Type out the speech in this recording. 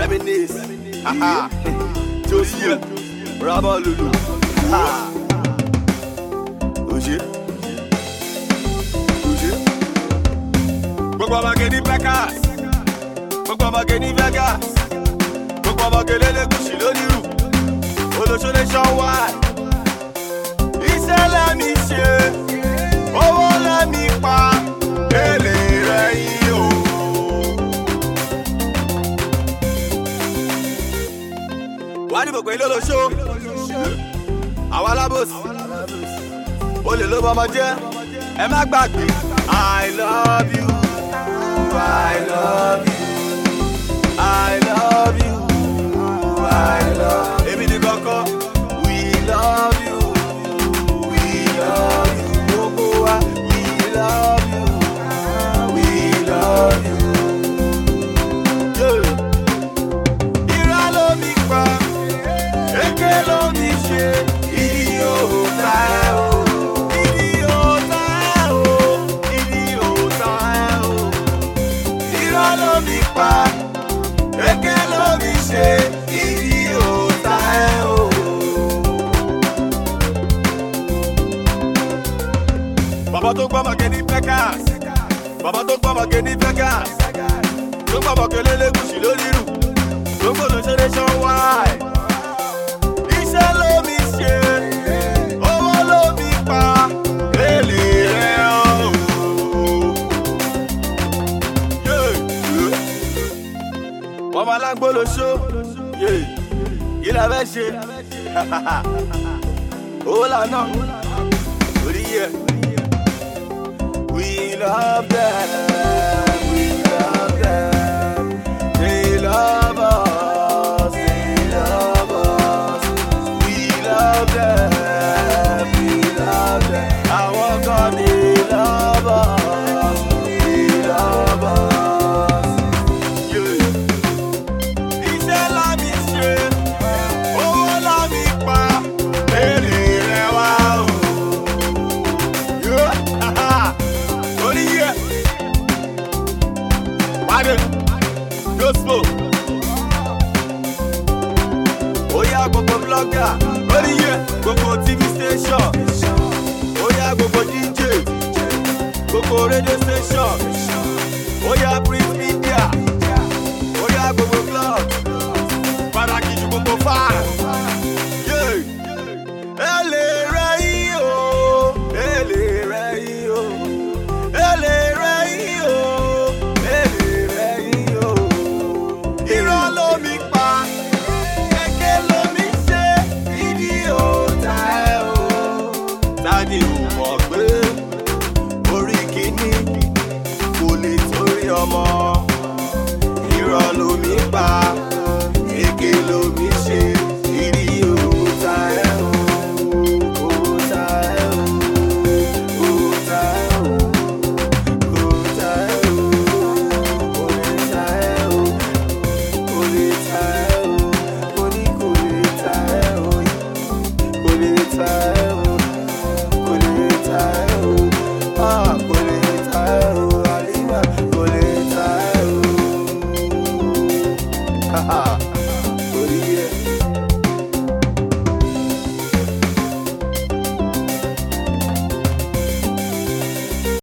Reminisce. Haha. Josie. Bravo Lulu. Ha. Oje. Oje. Gbogbo ọmọ gẹ̀ ní Vegas. Gbogbo ọmọ gẹ̀ ní Vegas. Gbogbo ọmọ gẹ̀ lélẹ́gùsì lónírù. Olóṣèlú ṣọ́wáì. Iṣẹ́ lẹ́mi ṣe. Owó lẹ́mi pa. Èlé rẹ̀ yìí o. Wá ní gbogbo ilé olóṣó. Àwọn alábòsí. Olè ló bọ́ ọmọ jẹ́. Ẹ má gbàgbé. I love you. I love you. I love you. I love you. Èmi ni kọ́kọ́. We love you. We love you. Gbogbo wa. We love you. We love you. Irọ́ ló mi pa. Èké ló mi ṣe. Idiota o. Idiota o. Idiota o. Irọ́ ló mi pa. Èké ló mi ṣe. Idiota o. Bàbá tó gbọ́ màgé ní Vegas. Bàbá tó gbọ́ màgé ní Vegas. Tó gbọ́ màgé lélẹ́gùsì lónírù. Tó gbọ́dọ̀ ṣe lè ṣan wáì. Iṣẹ́ ló mi ṣe. Owó ló mi pa. Èlé rẹ̀ o. Wọ́n máa lágbó lóṣó. Kí la fẹ́ ṣe? Owó lànà. Orí yẹ. We love them. We love them. They love us. They love us. We love them. We love them. Our God, they love us. They love us. Iṣẹ́ la mi ṣe, owó la mi pa, èrè rẹ̀ wá o. Orí yẹ, pàdé, gospel. Oya gbogbo blogger, orí yẹ, gbogbo TV station. Oya gbogbo DJ, gbogbo radio station.